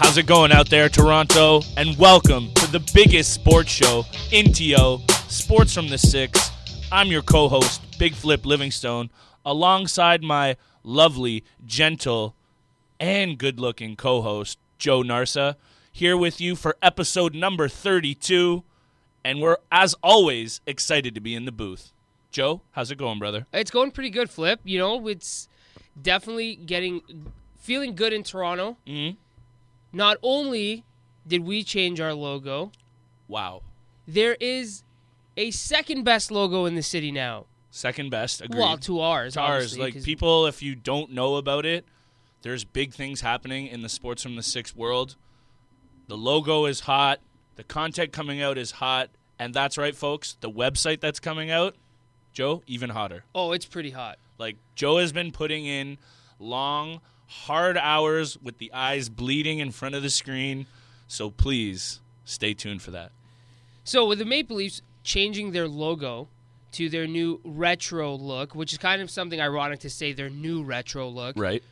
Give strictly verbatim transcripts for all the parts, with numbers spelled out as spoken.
How's it going out there, Toronto? And welcome to the biggest sports show in T O, Sports from the Six. I'm your co-host, Big Flip Livingstone, alongside my lovely, gentle, and good-looking co-host, Joe Narsa, here with you for episode number thirty-two. And we're, as always, excited to be in the booth. Joe, how's it going, brother? It's going pretty good, Flip. You know, it's definitely getting, feeling good in Toronto. Mm-hmm. Not only did we change our logo. Wow. There is a second best logo in the city now. Second best, agreed. Well, to ours, to ours. Like, cause... people, if you don't know about it, there's big things happening in the Sports from the Six world. The logo is hot. The content coming out is hot. And that's right, folks. The website that's coming out, Joe, even hotter. Oh, it's pretty hot. Like, Joe has been putting in long, hard hours with the eyes bleeding in front of the screen. So please stay tuned for that. So with the Maple Leafs changing their logo to their new retro look, which is kind of something ironic to say their new retro look. Right.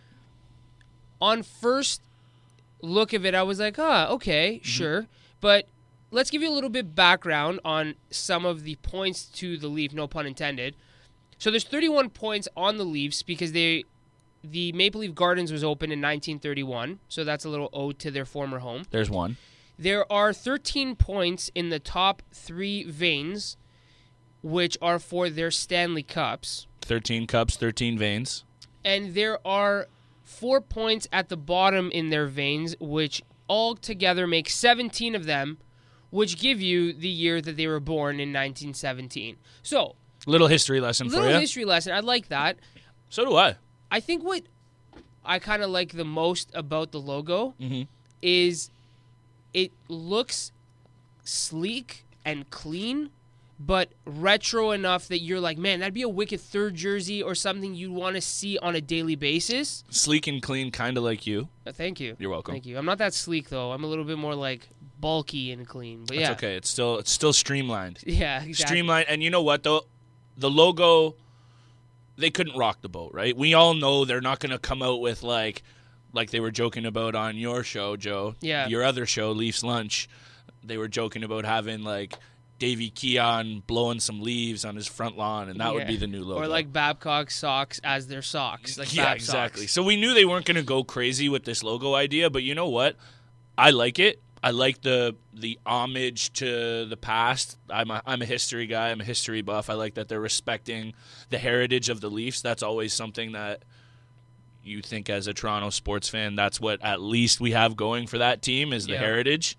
On first look of it, I was like, ah, okay, mm-hmm. sure. But let's give you a little bit background on some of the points to the Leaf, no pun intended. So there's thirty-one points on the Leafs because they, the Maple Leaf Gardens was opened in nineteen thirty-one, so that's a little ode to their former home. There's one. There are thirteen points in the top three veins, which are for their Stanley Cups. thirteen cups, thirteen veins. And there are four points at the bottom in their veins, which all together make seventeen of them, which give you the year that they were born in nineteen seventeen. So, little history lesson for you. Little history lesson. I like that. So do I. I think what I kind of like the most about the logo mm-hmm. is it looks sleek and clean, but retro enough that you're like, man, that'd be a wicked third jersey or something you'd want to see on a daily basis. Sleek and clean, kind of like you. Uh, thank you. You're welcome. Thank you. I'm not that sleek, though. I'm a little bit more, like, bulky and clean. But That's yeah. okay. It's still it's still streamlined. Yeah, exactly. Streamlined. And you know what, though? The logo, they couldn't rock the boat, right? We all know they're not going to come out with, like, like they were joking about on your show, Joe. Yeah. Your other show, Leafs Lunch. They were joking about having, like, Davey Keon blowing some leaves on his front lawn, and that yeah. would be the new logo. Or like Babcock socks as their socks. Like yeah, Bab exactly. Socks. So we knew they weren't going to go crazy with this logo idea, but you know what? I like it. I like the the homage to the past. I'm a, I'm a history guy. I'm a history buff. I like that they're respecting the heritage of the Leafs. That's always something that you think as a Toronto sports fan, that's what at least we have going for that team is the yeah. heritage.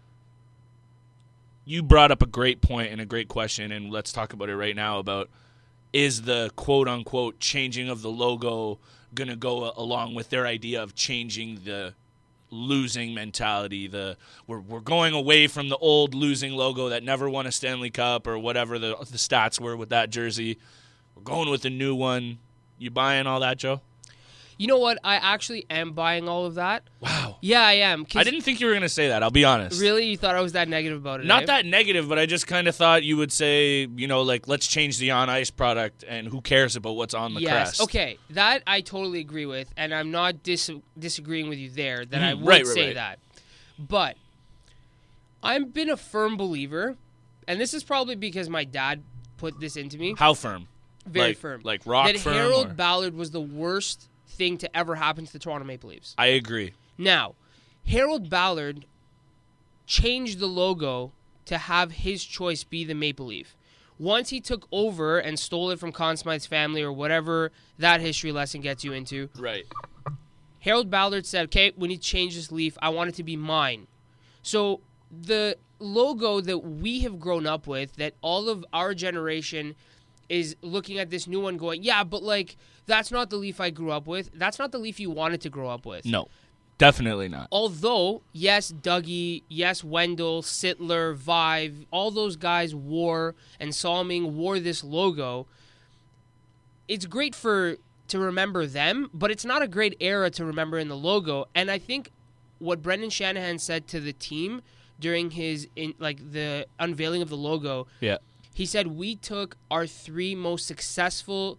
You brought up a great point and a great question, and let's talk about it right now about is the quote-unquote changing of the logo going to go along with their idea of changing the losing mentality? The we're we're going away from the old losing logo that never won a Stanley Cup or whatever the the stats were with that jersey. We're going with the new one. You buying all that, Joe? You know what? I actually am buying all of that. Wow. Yeah, I am. I didn't think you were going to say that. I'll be honest. Really? You thought I was that negative about it? Not eh? that negative, but I just kind of thought you would say, you know, like, let's change the on-ice product, and who cares about what's on the yes. crest? Okay, that I totally agree with, and I'm not dis- disagreeing with you there, that mm, I would right, right, say right. that. But I've been a firm believer, and this is probably because my dad put this into me. How firm? Very like, firm. Like rock that firm? Harold or? Ballard was the worst thing to ever happen to the Toronto Maple Leafs. I agree. Now, Harold Ballard changed the logo to have his choice be the Maple Leaf. Once he took over and stole it from Conn Smythe's family or whatever that history lesson gets you into, right. Harold Ballard said, okay, we need to change this leaf. I want it to be mine. So the logo that we have grown up with, that all of our generation is looking at this new one going, yeah, but like, that's not the Leaf I grew up with. That's not the Leaf you wanted to grow up with. No, definitely not. Although, yes, Dougie, yes, Wendell, Sittler, Vive, all those guys wore, and Salming wore this logo. It's great for to remember them, but it's not a great era to remember in the logo. And I think what Brendan Shanahan said to the team during his in, like the unveiling of the logo, yeah, he said, we took our three most successful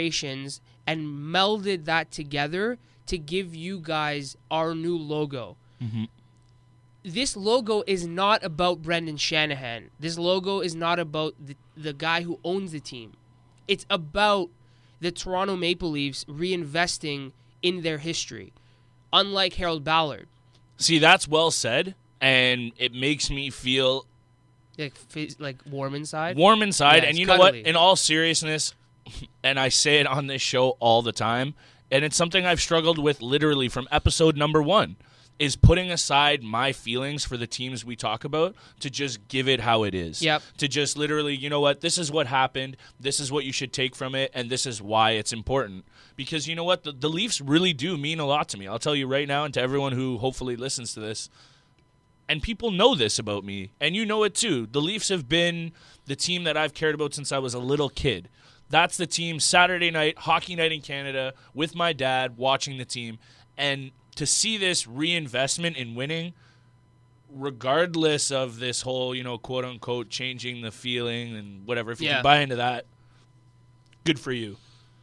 generations and melded that together to give you guys our new logo. Mm-hmm. This logo is not about Brendan Shanahan. This logo is not about the, the guy who owns the team. It's about the Toronto Maple Leafs reinvesting in their history, unlike Harold Ballard. See, that's well said, and it makes me feel Like, like warm inside? warm inside. Yeah, and it's you know what? cuddly. In all seriousness, and I say it on this show all the time, and it's something I've struggled with literally from episode number one, is putting aside my feelings for the teams we talk about to just give it how it is. Yep. To just literally, you know what, this is what happened, this is what you should take from it, and this is why it's important. Because you know what, the, the Leafs really do mean a lot to me. I'll tell you right now, and to everyone who hopefully listens to this, and people know this about me, and you know it too. The Leafs have been the team that I've cared about since I was a little kid. That's the team, Saturday night, hockey night in Canada, with my dad, watching the team. And to see this reinvestment in winning, regardless of this whole, you know, quote-unquote, changing the feeling and whatever, if you Yeah. can buy into that, good for you.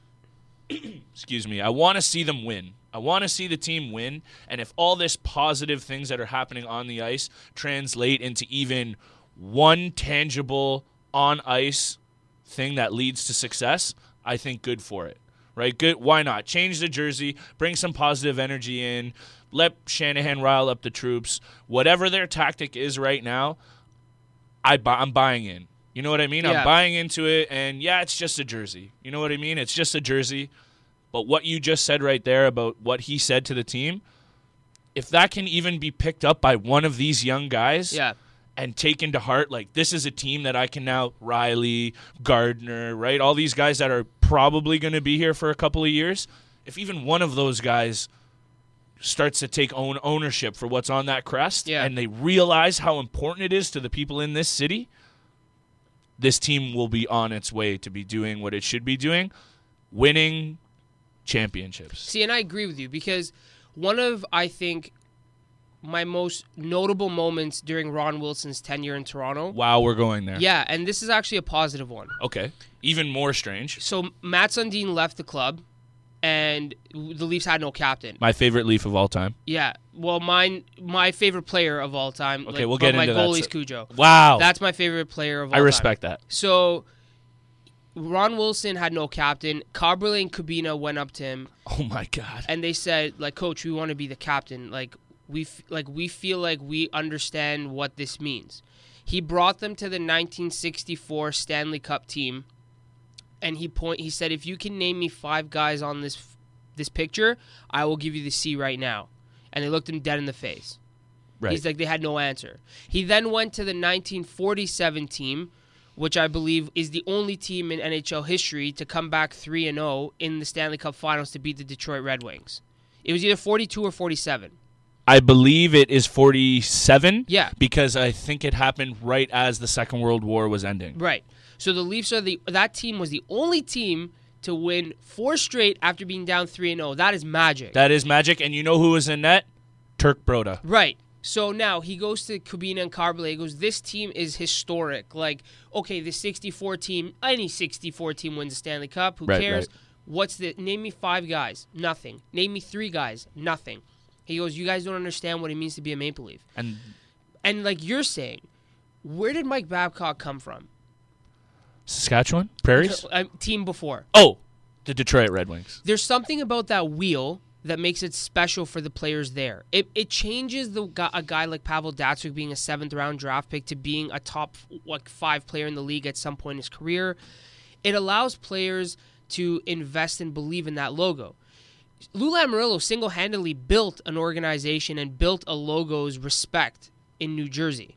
Excuse me. I want to see them win. I want to see the team win, and if all this positive things that are happening on the ice translate into even one tangible on-ice thing that leads to success, I think good for it, right? Good. Why not? Change the jersey, bring some positive energy in, let Shanahan rile up the troops. Whatever their tactic is right now, I bu- I'm buying in. You know what I mean? Yeah. I'm buying into it, and yeah, it's just a jersey. You know what I mean? It's just a jersey. But what you just said right there about what he said to the team, if that can even be picked up by one of these young guys Yeah. and taken to heart, like this is a team that I can now, Riley, Gardner, right? All these guys that are probably going to be here for a couple of years. If even one of those guys starts to take own ownership for what's on that crest Yeah. and they realize how important it is to the people in this city, this team will be on its way to be doing what it should be doing, winning championships. See, and I agree with you because one of, I think, my most notable moments during Ron Wilson's tenure in Toronto. Wow, we're going there. Yeah, and this is actually a positive one. Okay. Even more strange. So Matt Sundin left the club, and the Leafs had no captain. My favorite Leaf of all time. Yeah, well, mine, my favorite player of all time. Okay, like, we'll but get my into that. goalie's So- Cujo. Wow. That's my favorite player of all I time. respect that. So Ron Wilson had no captain. Cabrera and Cabina went up to him, Oh my God. and they said, like, Coach, we want to be the captain. Like we, f- like we feel like we understand what this means. He brought them to the nineteen sixty-four Stanley Cup team, and he point. He said, if you can name me five guys on this this picture, I will give you the C right now. And they looked him dead in the face. Right. He's like, they had no answer. He then went to the nineteen forty-seven team, which I believe is the only team in N H L history to come back three and oh in the Stanley Cup Finals to beat the Detroit Red Wings. It was either forty-two or forty-seven. I believe it is forty-seven. Yeah. Because I think it happened right as the Second World War was ending. Right. So the Leafs are the that team was the only team to win four straight after being down three and oh. That is magic. That is magic. And you know who was in net? Turk Broda. Right. So now he goes to Cabina and Carblay. He goes, this team is historic. Like, okay, the sixty-four team, any sixty-four team wins the Stanley Cup. Who Right, cares? right. What's the, name me five guys. Nothing. Name me three guys. Nothing. He goes, you guys don't understand what it means to be a Maple Leaf. And And like you're saying, where did Mike Babcock come from? Saskatchewan? Prairies? Uh, team before. Oh, the Detroit Red Wings. There's something about that wheel that makes it special for the players there. It it changes the gu- a guy like Pavel Datsyuk being a seventh round draft pick to being a top like five player in the league at some point in his career. It allows players to invest and believe in that logo. Lou Lamoriello single-handedly built an organization and built a logo's respect in New Jersey.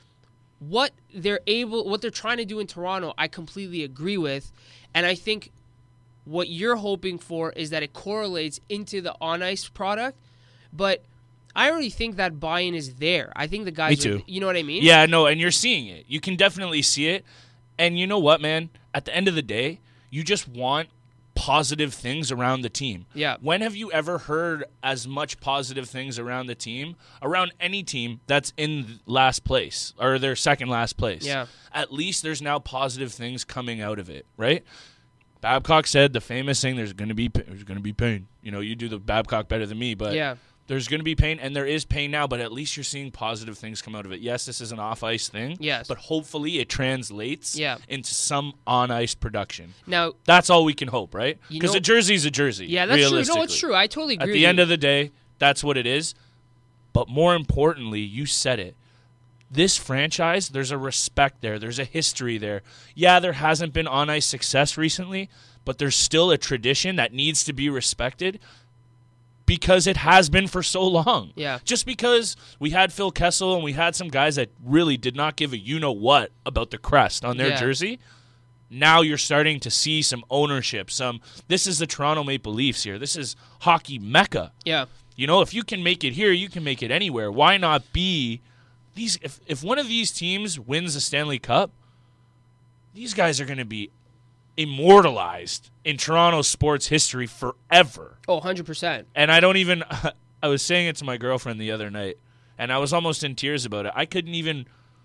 What they're able, what they're trying to do in Toronto, I completely agree with, and I think what you're hoping for is that it correlates into the on-ice product, but I already think that buy-in is there. I think the guys, Me are- too. you know what I mean? Yeah, no, and you're seeing it. You can definitely see it. And you know what, man? At the end of the day, you just want positive things around the team. Yeah. When have you ever heard as much positive things around the team, around any team that's in last place or their second last place? Yeah. At least there's now positive things coming out of it, right? Babcock said the famous thing, there's going to be there's going to be pain. You know, you do the Babcock better than me, but Yeah. There's going to be pain, and there is pain now, but at least you're seeing positive things come out of it. Yes, this is an off-ice thing, Yes. but hopefully it translates Yeah. into some on-ice production. Now, That's all we can hope, right? You Because know- a jersey's a jersey, yeah, that's true. realistically. No, it's true. I totally agree At with the you. end of the day, that's what it is. But more importantly, you said it. This franchise, there's a respect there. There's a history there. Yeah, there hasn't been on-ice success recently, but there's still a tradition that needs to be respected because it has been for so long. Yeah. Just because we had Phil Kessel and we had some guys that really did not give a you-know-what about the crest on their Yeah. jersey, now you're starting to see some ownership. Some This is the Toronto Maple Leafs here. This is hockey mecca. Yeah. You know, if you can make it here, you can make it anywhere. Why not be these? If, if one of these teams wins the Stanley Cup, these guys are going to be immortalized in Toronto sports history forever. Oh, one hundred percent. And I don't even, I was saying it to my girlfriend the other night, and I was almost in tears about it. I couldn't even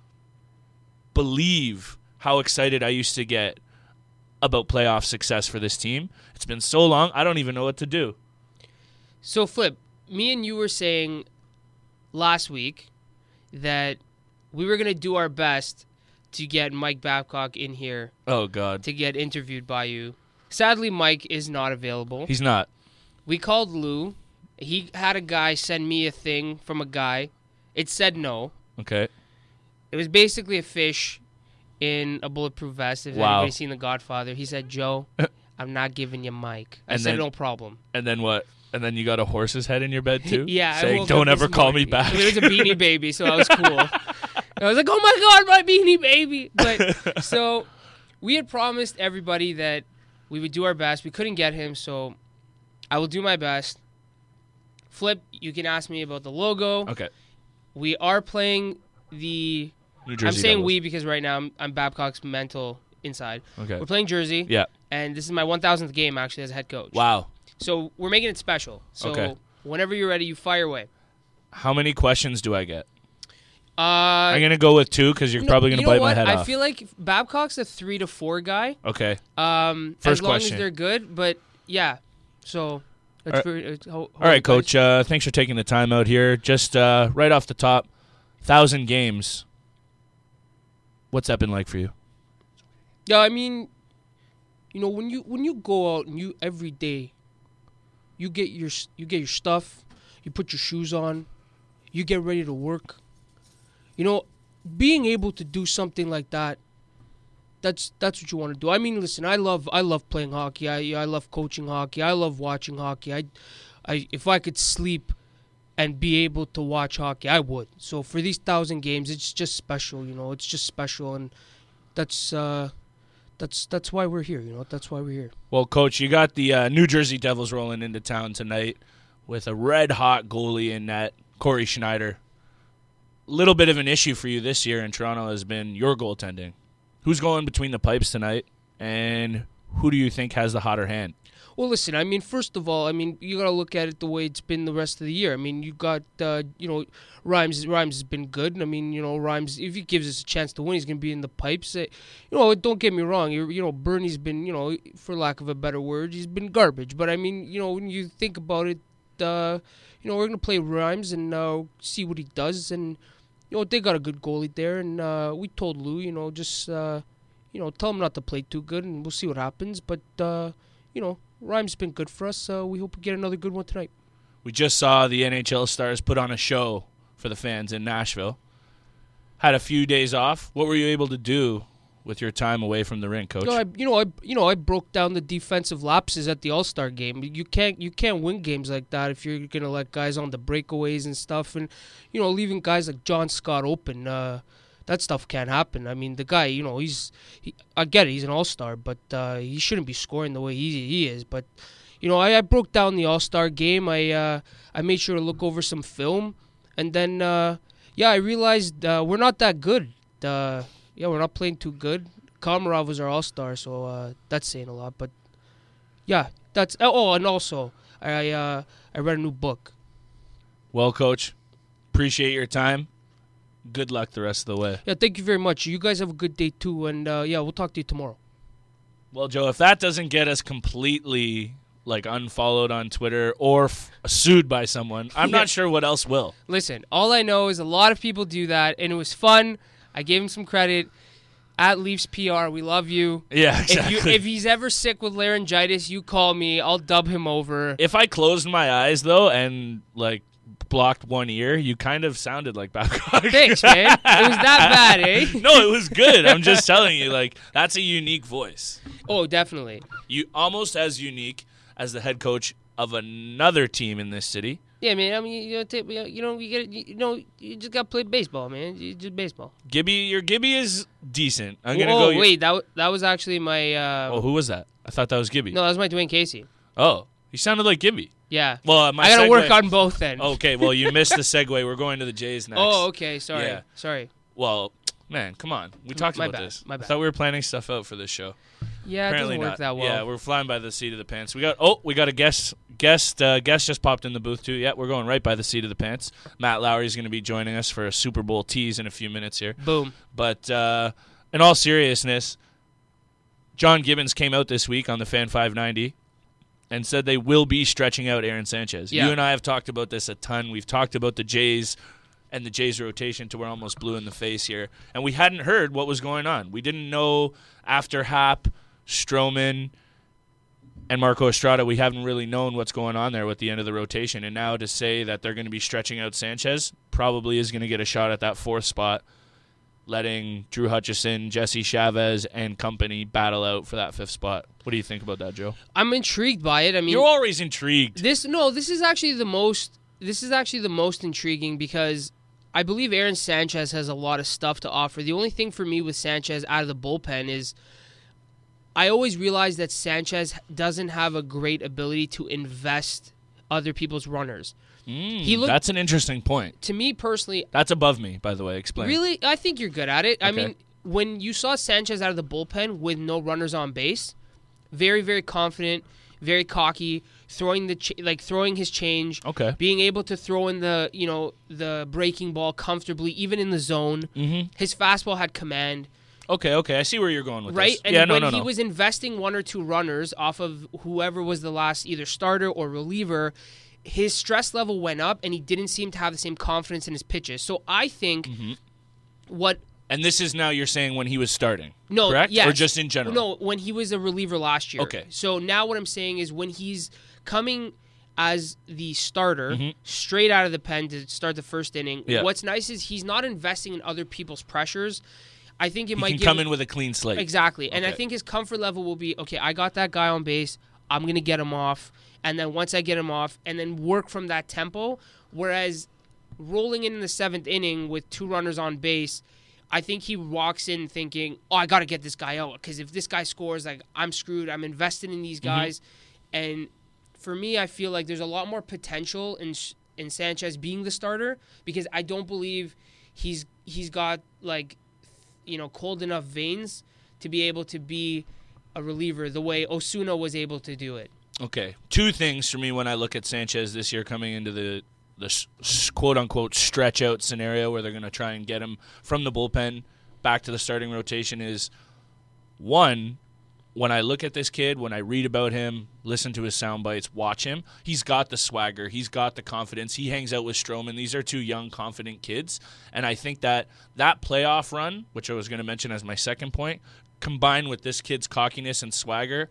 believe how excited I used to get about playoff success for this team. It's been so long, I don't even know what to do. So, Flip, me and you were saying last week that we were going to do our best to get Mike Babcock in here Oh, God. to get interviewed by you. Sadly, Mike is not available. He's not. We called Lou. He had a guy send me a thing from a guy. It said no. Okay. It was basically a fish in a bulletproof vest. If Wow. anybody's seen The Godfather, he said, Joe, I'm not giving you Mike. I And said, then- no problem. And then what? And then you got a horse's head in your bed, too? Yeah, I Saying, woke don't up ever this call me morning. back. It was a Beanie Baby, so I was cool. I was like, oh my God, my Beanie Baby. But so we had promised everybody that we would do our best. We couldn't get him, so I will do my best. Flip, you can ask me about the logo. Okay. We are playing the... New Jersey I'm saying Devils. we because right now I'm, I'm Babcock's mental inside. Okay. We're playing Jersey. Yeah. And this is my one thousandth game, actually, as a head coach. Wow. So we're making it special. So Okay. whenever you're ready, you fire away. How many questions do I get? Uh, I'm going to go with two because you're No, probably going to you know bite my what? head I off. feel like Babcock's a three to four guy. Okay. Um, First as long question. as they're good, but yeah. So, let's All very, uh, ho- All hold right, on, Coach. Uh, thanks for taking the time out here. Just uh, right off the top, thousand games. What's that been like for you? guys. Yeah, I mean, you know, when you when you go out and you every day, you get your s- you get your stuff, you put your shoes on, you get ready to work. You know, being able to do something like that. That's that's what you want to do. I mean, listen, I love I love playing hockey. I I love coaching hockey. I love watching hockey. I, I if I could sleep and be able to watch hockey, I would. So for these thousand games, it's just special. You know, it's just special, and that's uh, that's that's why we're here. You know, that's why we're here. Well, Coach, you got the uh, New Jersey Devils rolling into town tonight with a red-hot goalie in net, Corey Schneider. Little bit of an issue for you this year in Toronto has been your goaltending. Who's going between the pipes tonight, and who do you think has the hotter hand? Well, listen, I mean, first of all, I mean, you got to look at it the way it's been the rest of the year. I mean, you got, uh, you know, Rhymes Rhymes has been good. I mean, you know, Rhymes, if he gives us a chance to win, he's going to be in the pipes. Uh, you know, don't get me wrong. You, you know, Bernie's been, you know, for lack of a better word, he's been garbage. But, I mean, you know, when you think about it, uh, you know, we're going to play Rhymes and uh, see what he does. And, you know, they got a good goalie there. And uh, we told Lou, you know, just, uh, you know, tell him not to play too good, and we'll see what happens. But, uh, you know, Rhymes been good for us. Uh, we hope we get another good one tonight. We just saw the N H L Stars put on a show for the fans in Nashville. Had a few days off. What were you able to do with your time away from the rink, Coach? You know, I, you know, I, you know, I broke down the defensive lapses at the All Star game. You can't, you can't win games like that if you're gonna let guys on the breakaways and stuff, and you know, leaving guys like John Scott open. Uh, that stuff can't happen. I mean, the guy, you know, he's, he, I get it, he's an All Star, but uh, he shouldn't be scoring the way he he is. But you know, I, I broke down the All Star game. I uh, I made sure to look over some film, and then uh, yeah, I realized uh, we're not that good. Uh, yeah, we're not playing too good. Komarov was our All-Star, so uh, that's saying a lot. But yeah, that's oh, and also I uh, I read a new book. Well, Coach, appreciate your time. Good luck the rest of the way. Yeah, thank you very much. You guys have a good day too, and uh, yeah, we'll talk to you tomorrow. Well, Joe, if that doesn't get us completely like unfollowed on Twitter or f- sued by someone. I'm not sure what else will. Listen, all I know is a lot of people do that, and it was fun. I gave him some credit. At Leafs P R, we love you. Yeah, exactly. If, you, if he's ever sick with laryngitis, you call me. I'll dub him over. If I closed my eyes, though, and, like, blocked one ear, you kind of sounded like Babcock. Thanks, man. It was that bad, eh? No, it was good. I'm just telling you, like, that's a unique voice. Oh, definitely. You almost as unique as the head coach of another team in this city. Yeah, man. I mean, you know, take, you know, you get, you know, you just got to play baseball, man. You just baseball. Gibby, your Gibby is decent. I'm gonna oh, go. wait, that w- that was actually my. Uh, oh, who was that? I thought that was Gibby. No, that was my Dwayne Casey. Oh, he sounded like Gibby. Yeah. Well, uh, my I gotta segue... work on both then. Okay, well, you missed the segue. We're going to the Jays next. Oh, okay. Sorry. Yeah. Sorry. Well, man, come on. We talked my about bad. this. My bad. I thought we were planning stuff out for this show. Yeah, Apparently it doesn't work not. that well. Yeah, we're flying by the seat of the pants. We got oh, we got a guest. Guest uh, guest just popped in the booth too. Yeah, we're going right by the seat of the pants. Matt Lowry is going to be joining us for a Super Bowl tease in a few minutes here. Boom. But uh, in all seriousness, John Gibbons came out this week on the Fan five ninety and said they will be stretching out Aaron Sanchez. Yeah. You and I have talked about this a ton. We've talked about the Jays and the Jays rotation to we're almost blue in the face here. And we hadn't heard what was going on. We didn't know after Happ, Stroman, and Marco Estrada, we haven't really known what's going on there with the end of the rotation. And now to say that they're going to be stretching out Sanchez probably is going to get a shot at that fourth spot, letting Drew Hutchison, Jesse Chavez, and company battle out for that fifth spot. What do you think about that, Joe? I'm intrigued by it. I mean, You're always intrigued. This no, this is actually the most. This is actually the most intriguing because I believe Aaron Sanchez has a lot of stuff to offer. The only thing for me with Sanchez out of the bullpen is I always realize that Sanchez doesn't have a great ability to invest other people's runners. Mm, he looked, that's an interesting point. To me personally, that's above me, by the way. Explain. Really, I think you're good at it. Okay. I mean, when you saw Sanchez out of the bullpen with no runners on base, very, very confident, very cocky, throwing the ch- like throwing his change, Okay. being able to throw in the you know the breaking ball comfortably, even in the zone. Mm-hmm. His fastball had command. Okay, okay. I see where you're going with right? this. And yeah, no, when no, he no. was investing one or two runners off of whoever was the last either starter or reliever, his stress level went up and he didn't seem to have the same confidence in his pitches. So I think mm-hmm. what... And this is now you're saying when he was starting, no, correct? Yes. Or just in general? No, when he was a reliever last year. Okay. So now what I'm saying is when he's coming as the starter, mm-hmm. straight out of the pen to start the first inning, yeah. what's nice is he's not investing in other people's pressures. I think it he might can give come him, in with a clean slate. Exactly. And okay. I think his comfort level will be, okay, I got that guy on base. I'm going to get him off. And then once I get him off, and then work from that tempo. Whereas rolling in, in the seventh inning with two runners on base, I think he walks in thinking, oh, I got to get this guy out. Because if this guy scores, like I'm screwed. I'm invested in these guys. Mm-hmm. And for me, I feel like there's a lot more potential in in Sanchez being the starter because I don't believe he's he's got like you know cold enough veins to be able to be a reliever the way Osuna was able to do it. Okay, two things for me when I look at Sanchez this year coming into the the quote unquote stretch out scenario where they're going to try and get him from the bullpen back to the starting rotation is one. When I look at this kid, when I read about him, listen to his sound bites, watch him, he's got the swagger, he's got the confidence, he hangs out with Stroman. These are two young, confident kids, and I think that that playoff run, which I was going to mention as my second point, combined with this kid's cockiness and swagger,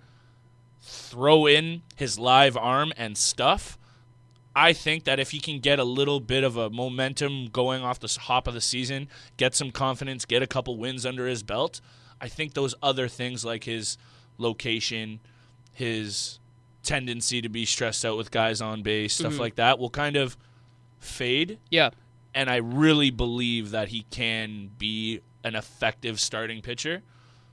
throw in his live arm and stuff, I think that if he can get a little bit of a momentum going off the hop of the season, get some confidence, get a couple wins under his belt, I think those other things like his location, his tendency to be stressed out with guys on base, stuff mm-hmm. like that will kind of fade. Yeah. And I really believe that he can be an effective starting pitcher.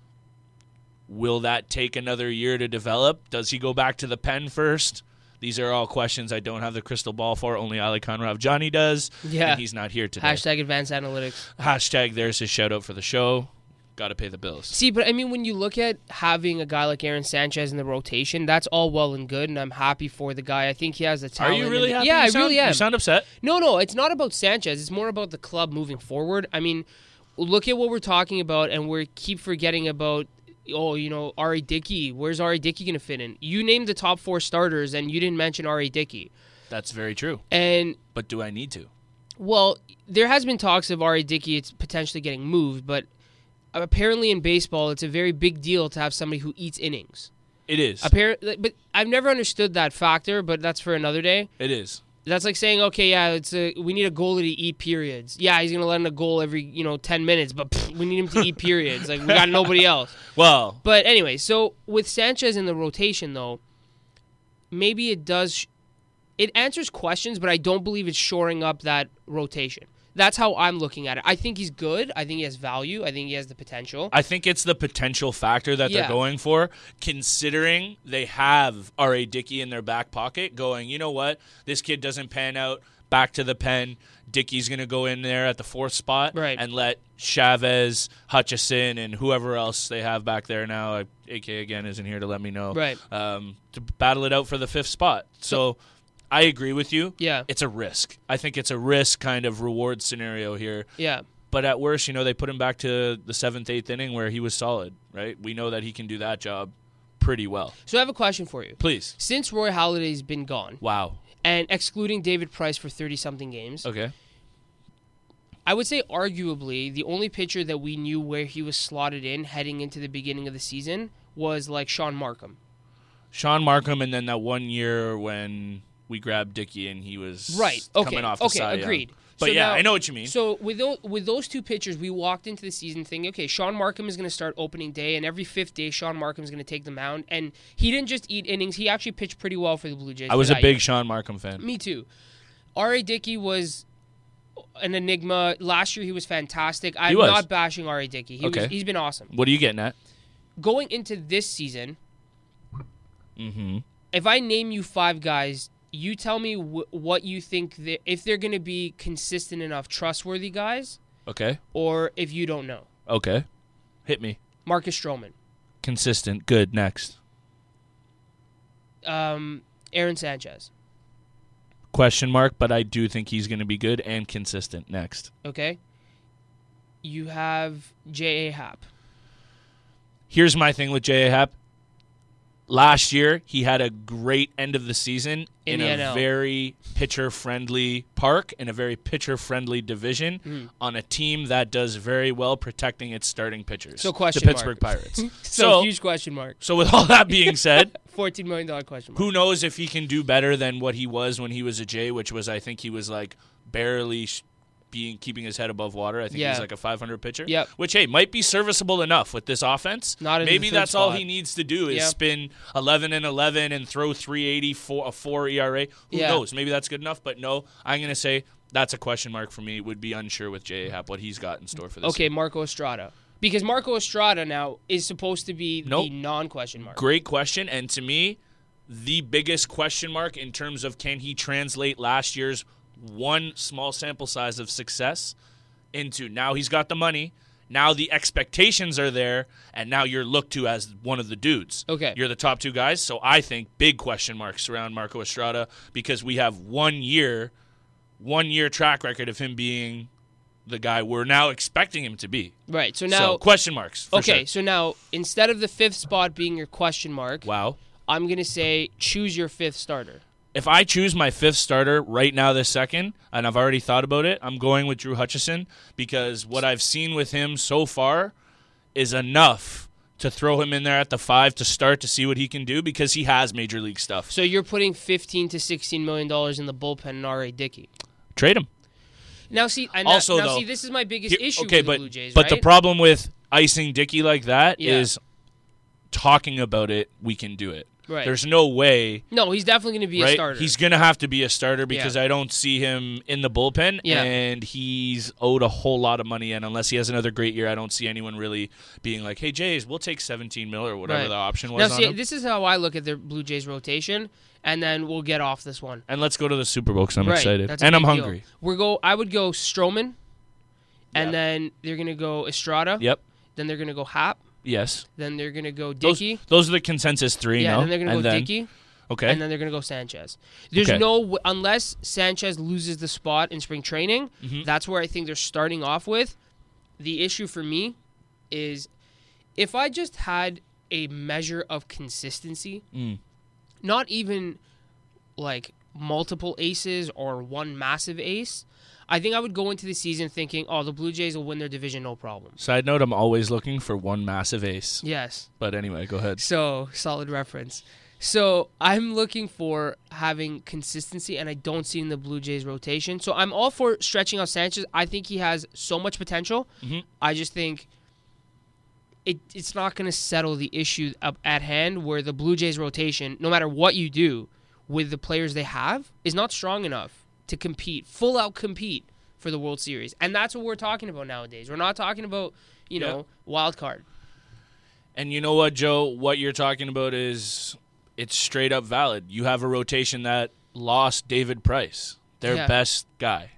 Will that take another year to develop? Does he go back to the pen first? These are all questions I don't have the crystal ball for. Only Ali Conrad Johnny does. Yeah. And he's not here today. Hashtag advanced analytics. Hashtag there's his shout out for the show. Got to pay the bills. See, but I mean, when you look at having a guy like Aaron Sanchez in the rotation, that's all well and good, and I'm happy for the guy. I think he has the Are talent. you really and, happy? Yeah, you I sound, really am. You sound upset? No, no, it's not about Sanchez. It's more about the club moving forward. I mean, look at what we're talking about, and we keep forgetting about oh, you know, R A. Dickey. Where's R A. Dickey going to fit in? You named the top four starters, and you didn't mention R A. Dickey. That's very true. And but do I need to? Well, there has been talks of R A. Dickey it's potentially getting moved, but apparently in baseball, it's a very big deal to have somebody who eats innings. It is. Apparently, but I've never understood that factor, but that's for another day. It is. That's like saying, okay, yeah, it's a, we need a goalie to eat periods. Yeah, he's going to let in a goal every, you know, ten minutes, but pff, we need him to eat periods. Like, we got nobody else. Well. But anyway, so with Sanchez in the rotation, though, maybe it does, sh- it answers questions, but I don't believe it's shoring up that rotation. That's how I'm looking at it. I think he's good. I think he has value. I think he has the potential. I think it's the potential factor that Yeah. they're going for, considering they have R A. Dickey in their back pocket going, you know what, this kid doesn't pan out, back to the pen. Dickey's going to go in there at the fourth spot Right. and let Chavez, Hutchison, and whoever else they have back there now, A K again isn't here to let me know, Right. um, to battle it out for the fifth spot. So I agree with you. Yeah. It's a risk. I think it's a risk kind of reward scenario here. Yeah. But at worst, you know, they put him back to the seventh, eighth inning where he was solid, right? We know that he can do that job pretty well. So I have a question for you. Please. Since Roy Halladay's been gone, Wow. and excluding David Price for thirty-something games, Okay. I would say arguably the only pitcher that we knew where he was slotted in heading into the beginning of the season was like Sean Markham. Sean Markham, and then that one year when we grabbed Dickey and he was Right. Okay. coming off the Okay. Cy Young. Agreed. But So yeah, now- I know what you mean. So with those, with those two pitchers, we walked into the season thinking, okay, Sean Markham is going to start opening day, and every fifth day, Sean Markham is going to take the mound. And he didn't just eat innings; he actually pitched pretty well for the Blue Jays. I was for a that big year. Sean Markham fan. Me too. R A. Dickey was an enigma. Last year, he was fantastic. I'm was. not bashing R A. Dickey. He Okay. was, he's been awesome. What are you getting at? Going into this season, Mm-hmm. if I name you five guys, you tell me wh- what you think that if they're going to be consistent enough, trustworthy guys, Okay. or if you don't know. Okay. Hit me. Marcus Stroman, Consistent. Good. Next. um, Aaron Sanchez. Question mark, but I do think he's going to be good and consistent. Next. Okay. You have J A. Happ. Here's my thing with J A. Happ. Last year, he had a great end of the season In in, the a N L. very pitcher-friendly park in a very pitcher-friendly division Mm. on a team that does very well protecting its starting pitchers. So question the Pittsburgh mark. Pirates. So, so, huge question mark. so with all that being said, fourteen million dollars question mark. who knows if he can do better than what he was when he was a J, which was I think he was like barely sh- being keeping his head above water. I think Yeah. he's like a five hundred pitcher. Yep. Which, hey, might be serviceable enough with this offense. Not in the Maybe third that's all spot. he needs to do is Yep. spin eleven and eleven and throw three eighty for a four E R A. Who Yeah. knows? Maybe that's good enough. But no, I'm going to say that's a question mark for me. Would be unsure with J A. Happ what he's got in store for this. Okay, Marco Estrada. Because Marco Estrada now is supposed to be Nope. the non-question mark. Great question. And to me, the biggest question mark in terms of can he translate last year's one small sample size of success into now he's got the money, now the expectations are there, and now you're looked to as one of the dudes. Okay. You're the top two guys, so I think big question marks around Marco Estrada because we have one year, one year track record of him being the guy we're now expecting him to be. Right. So now, so question marks. For okay. sure. So now, instead of the fifth spot being your question mark, Wow. I'm gonna say choose your fifth starter. If I choose my fifth starter right now this second, and I've already thought about it, I'm going with Drew Hutchison because what I've seen with him so far is enough to throw him in there at the five to start to see what he can do because he has major league stuff. So you're putting fifteen to sixteen million dollars in the bullpen and R A. Dickey. Trade him. Now see, and Also, now, now though, see, this is my biggest Here- issue okay, with the but, Blue Jays, but right? the problem with icing Dickey like that Yeah. is talking about it, we can do it. Right. There's no way. No, he's definitely going to be right? a starter. He's going to have to be a starter because Yeah. I don't see him in the bullpen, Yeah. and he's owed a whole lot of money. And unless he has another great year, I don't see anyone really being like, "Hey, Jays, we'll take seventeen mil or whatever Right. the option was now, on see, him." this is how I look at the Blue Jays rotation, and then we'll get off this one. And let's go to the Super Bowl because I'm Right, excited that's a and I'm big deal. hungry. We're go. I would go Stroman, and Yep. then they're going to go Estrada. Yep. Then they're going to go Happ. Yes. Then they're going to go Those, Dickey. those are the consensus three. Yeah, no? then they're going to And go then- Dickey. Okay. And then they're going to go Sanchez. There's Okay. no w- unless Sanchez loses the spot in spring training. Mhm. That's where I think they're starting off with. The issue for me is if I just had a measure of consistency, Mm. not even like multiple aces or one massive ace, I think I would go into the season thinking, oh, the Blue Jays will win their division, no problem. Side note, I'm always looking for one massive ace. Yes. But anyway, go ahead. So, solid reference. So, I'm looking for having consistency, and I don't see in the Blue Jays rotation. So, I'm all for stretching out Sanchez. I think he has so much potential. Mm-hmm. I just think it it's not going to settle the issue up at hand where the Blue Jays rotation, no matter what you do with the players they have, is not strong enough to compete, full out compete for the World Series. And that's what we're talking about nowadays. We're not talking about, you know, yeah. wild card. And you know what, Joe? What you're talking about is it's straight up valid. You have a rotation that lost David Price, their yeah. best guy.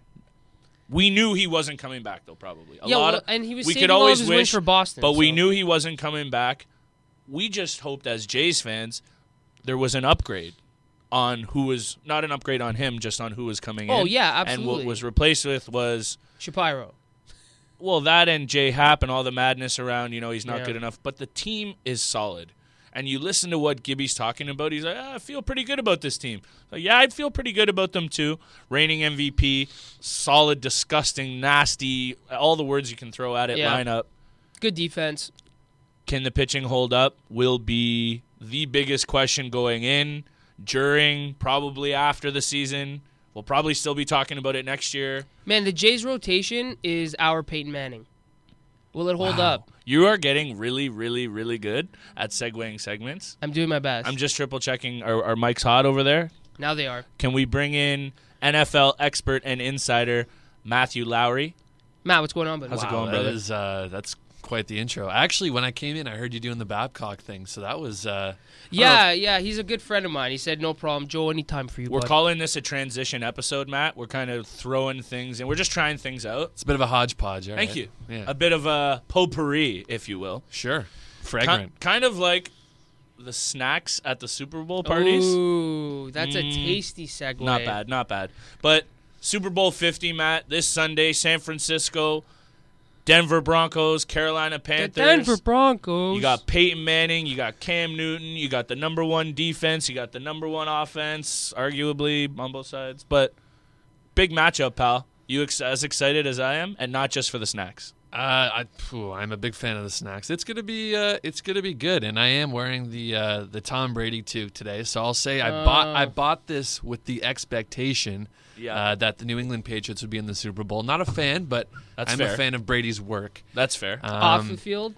We knew he wasn't coming back, though, probably. A yeah, lot well, of, and he was we saving could always all of his wish, wins for Boston. but so. we knew he wasn't coming back. We just hoped as Jays fans there was an upgrade on who was, not an upgrade on him, just on who was coming oh, in. Oh, yeah, absolutely. And what was replaced with was Shapiro. Well, that and J Happ and all the madness around, you know, he's not yeah. good enough. But the team is solid. And you listen to what Gibby's talking about, he's like, ah, I feel pretty good about this team. Like, yeah, I'd feel pretty good about them too. Reigning M V P, solid, disgusting, nasty, all the words you can throw at it, yeah. lineup. Good defense. Can the pitching hold up? Will be the biggest question going in, during, probably after the season. We'll probably still be talking about it next year. Man, the Jays rotation is our Peyton Manning. Will it hold Wow. up? You are getting really, really, really good at segueing segments. I'm doing my best. I'm just triple checking. Are, are mics hot over there? Now they are. Can we bring in N F L expert and insider Matthew Lowry? Matt, what's going on, buddy? How's wow, it going, that brother? Is, uh, that's quite the intro. Actually, when I came in, I heard you doing the Babcock thing, so that was... Uh, yeah, yeah, he's a good friend of mine. He said, no problem. Joe, anytime for you, We're bud. calling this a transition episode, Matt. We're kind of throwing things in. We're just trying things out. It's a bit of a hodgepodge. All Thank right. you. Yeah. A bit of a potpourri, if you will. Sure. Ki- Fragrant. kind of like the snacks at the Super Bowl parties. Ooh, that's Mm, a tasty segue. Not bad, not bad. But Super Bowl fifty, Matt, this Sunday, San Francisco, Denver Broncos, Carolina The Panthers. Denver Broncos. You got Peyton Manning, you got Cam Newton, you got the number one defense, you got the number one offense, arguably on both sides. But big matchup, pal. You ex- as excited as I am, and not just for the snacks. Uh, I, phew, I'm a big fan of the snacks. It's gonna be, uh, it's gonna be good, and I am wearing the uh, the Tom Brady too today. So I'll say I Oh. bought I bought this with the expectation Yeah. uh, that the New England Patriots would be in the Super Bowl. Not a fan, but That's I'm fair. a fan of Brady's work. That's fair. Um, Off the field.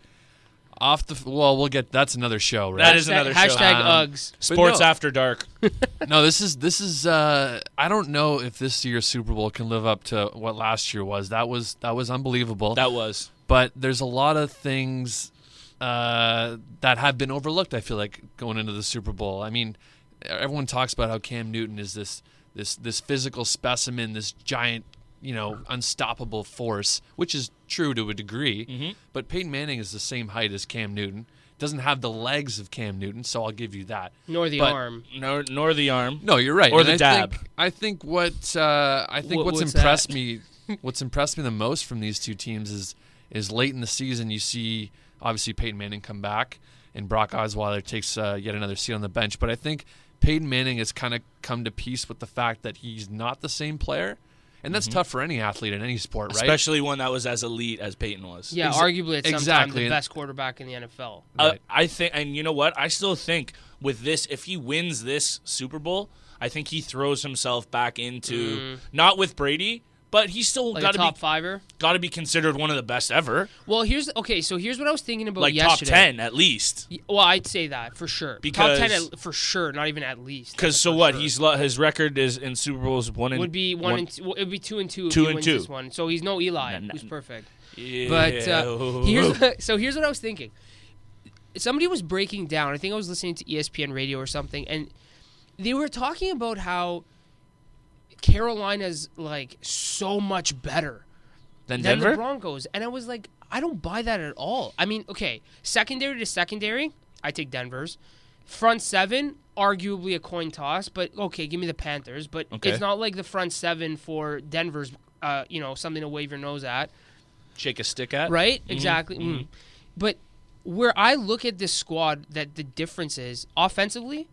Off the well, we'll get that's another show, right? That is Hashtag- another show. Hashtag Um, Uggs. Sports no. After Dark. No, this is this is. Uh, I don't know if this year's Super Bowl can live up to what last year was. That was that was unbelievable. That was. But there's a lot of things uh, that have been overlooked. I feel like going into the Super Bowl. I mean, everyone talks about how Cam Newton is this this this physical specimen, this giant, you know, unstoppable force, which is true to a degree. Mhm. But Peyton Manning is the same height as Cam Newton. Doesn't have the legs of Cam Newton, so I'll give you that. Nor the but- arm. Nor, nor the arm. No, you're right. Or And the I dab. Think, I think what uh, I think What- what's, what's impressed that? me, what's impressed me the most from these two teams is is late in the season you see obviously Peyton Manning come back and Brock Osweiler takes uh, yet another seat on the bench. But I think Peyton Manning has kind of come to peace with the fact that he's not the same player, and that's tough for any athlete in any sport, right? Especially one that was as elite as Peyton was. Yeah, Exa- arguably at some time exactly. the best quarterback in the N F L. Uh, Right. I think, and you know what? I still think with this, if he wins this Super Bowl, I think he throws himself back into Mm. not with Brady, but he's still Like got a to top be fiver. got to be considered one of the best ever, Well, here's okay. So here's what I was thinking about like yesterday. top ten at least. Y- Well, I'd say that for sure. Because- top ten at, for sure, not even at least. Because That's so for what? sure. He's lo- his record is in Super Bowls one and would be one, and two, well, it would be two and two. If Two he and wins two. This one, so he's no Eli, Nah, nah. who's perfect. Yeah. But uh, here's so here's what I was thinking. Somebody was breaking down. I think I was listening to E S P N radio or something, and they were talking about how Carolina's like so much better then than Denver. the Broncos, and I was like, I don't buy that at all. I mean, okay, secondary to secondary, I take Denver's. Front seven, arguably a coin toss, but okay, give me the Panthers. But Okay. it's not like the front seven for Denver's, uh, you know, something to wave your nose at. Shake a stick at. Right? Mhm, Exactly. mhm. Mm. But where I look at this squad, that the difference is offensively,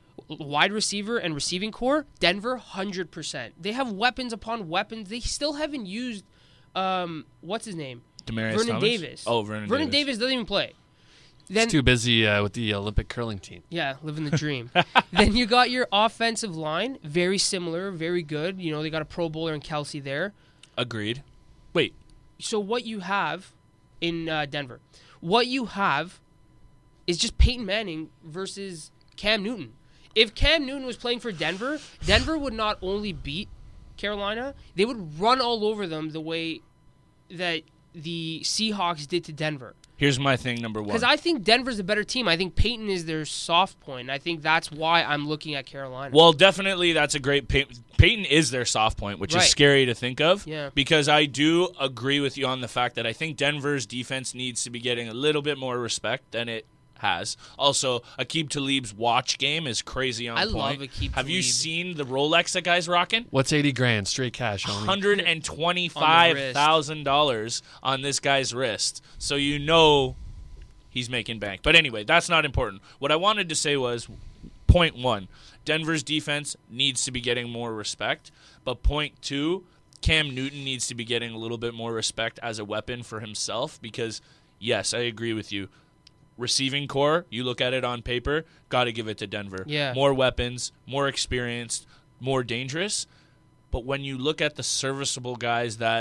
wide receiver and receiving core, Denver, one hundred percent. They have weapons upon weapons. They still haven't used, um, what's his name? Demarius Vernon Thomas? Davis. Oh, Vernon, Vernon Davis. Davis doesn't even play. Then, He's too busy uh, with the Olympic curling team. yeah, living the dream. Then you got your offensive line, very similar, very good. You know, they got a Pro Bowler in Kelsey there. Agreed. Wait. So what you have in uh, Denver, what you have is just Peyton Manning versus Cam Newton. If Cam Newton was playing for Denver, Denver would not only beat Carolina, they would run all over them the way that the Seahawks did to Denver. Here's my thing, number one. Because I think Denver's a better team. I think Peyton is their soft point. I think that's why I'm looking at Carolina. Well, definitely that's a great Pey- Peyton is their soft point, which Right. is scary to think of. Yeah. Because I do agree with you on the fact that I think Denver's defense needs to be getting a little bit more respect than it has. Also, Aqib Talib's watch game is crazy on I point. love Aqib Have you Talib. seen the Rolex that guy's rocking? What's eighty grand straight cash? Homie? one hundred twenty-five thousand dollars on this guy's wrist. So you know he's making bank. But anyway, that's not important. What I wanted to say was, point one, Denver's defense needs to be getting more respect. But point two, Cam Newton needs to be getting a little bit more respect as a weapon for himself because, yes, I agree with you. Receiving core, you look at it on paper, got to give it to Denver. Yeah. More weapons, more experienced, more dangerous. But when you look at the serviceable guys that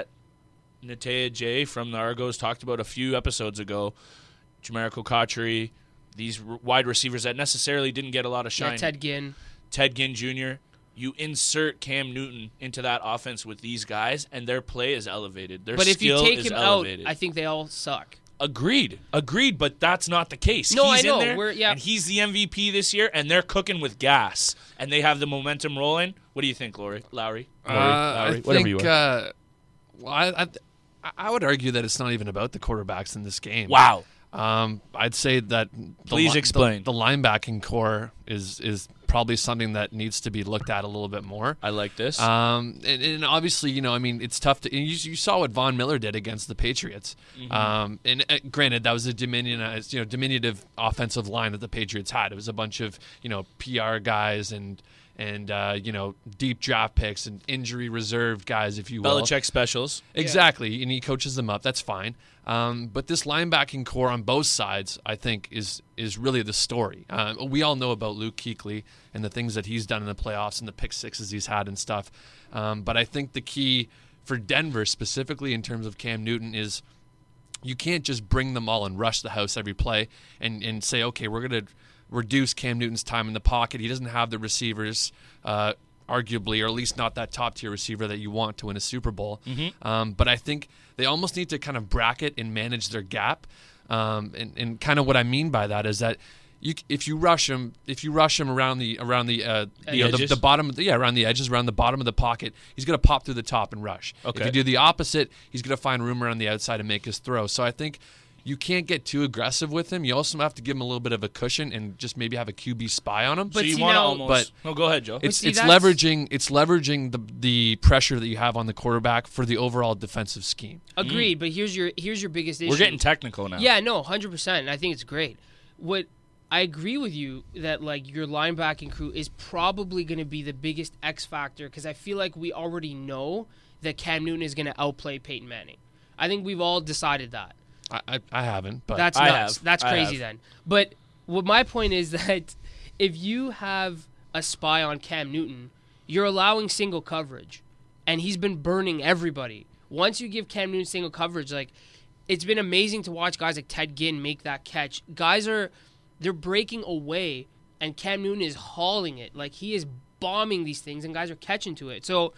Natea J from the Argos talked about a few episodes ago, Jamarico Cotchery, these r- wide receivers that necessarily didn't get a lot of shine. Yeah, Ted Ginn. Ted Ginn Junior, you insert Cam Newton into that offense with these guys, and their play is elevated. Their But if you skill take is him elevated. out, I think they all suck. Agreed. Agreed, but that's not the case. No, he's I know. in there, We're- yeah. and he's the M V P this year, and they're cooking with gas, and they have the momentum rolling. What do you think, Lowry? Lowry? Uh, Lowry? I Lowry? think, Whatever you are. Uh, well, I, I, I would argue that it's not even about the quarterbacks in this game. Wow. Um, I'd say that. The Please li- explain. The, the linebacking core is is probably something that needs to be looked at a little bit more. I like this. Um, and, and obviously, you know, I mean, it's tough to. You, you saw what Von Miller did against the Patriots. Mm-hmm. Um, and uh, granted, that was a diminutive, you know, diminutive offensive line that the Patriots had. It was a bunch of you know P R guys and and uh, you know deep draft picks and injury reserve guys, if you will. Belichick specials. Exactly, and he coaches them up. That's fine. Um, but this linebacking core on both sides, I think, is is really the story. Uh, we all know about Luke Kuechly and the things that he's done in the playoffs and the pick sixes he's had and stuff. Um, but I think the key for Denver, specifically in terms of Cam Newton, is you can't just bring them all and rush the house every play and, and say, okay, we're going to reduce Cam Newton's time in the pocket. He doesn't have the receivers, uh, arguably, or at least not that top-tier receiver that you want to win a Super Bowl. Mm-hmm. Um, but I think they almost need to kind of bracket and manage their gap. Um, and, and kind of what I mean by that is that you, if you rush him, if you rush him around the around the uh, The you know, the, edges? the bottom, of the, yeah, around the edges, around the bottom of the pocket, he's going to pop through the top and rush. Okay. If you do the opposite, he's going to find room around the outside and make his throw. So I think you can't get too aggressive with him. You also have to give him a little bit of a cushion and just maybe have a Q B spy on him. So But you see, want to now- almost. No, go ahead, Joe. It's see, it's that's- leveraging it's leveraging the the pressure that you have on the quarterback for the overall defensive scheme. Agreed, but here's your here's your biggest issue. We're getting technical now. Yeah, no, one hundred percent. I think it's great. What I agree with you that like your linebacking crew is probably going to be the biggest X factor because I feel like we already know that Cam Newton is going to outplay Peyton Manning. I think we've all decided that. I I, I haven't, but That's I nuts. have. That's I crazy have. then. But what my point is that if you have a spy on Cam Newton, you're allowing single coverage, and he's been burning everybody. Once you give Cam Newton single coverage, like it's been amazing to watch guys like Ted Ginn make that catch. Guys are they're breaking away, and Cam Newton is hauling it. Like he is bombing these things, and guys are catching to it. So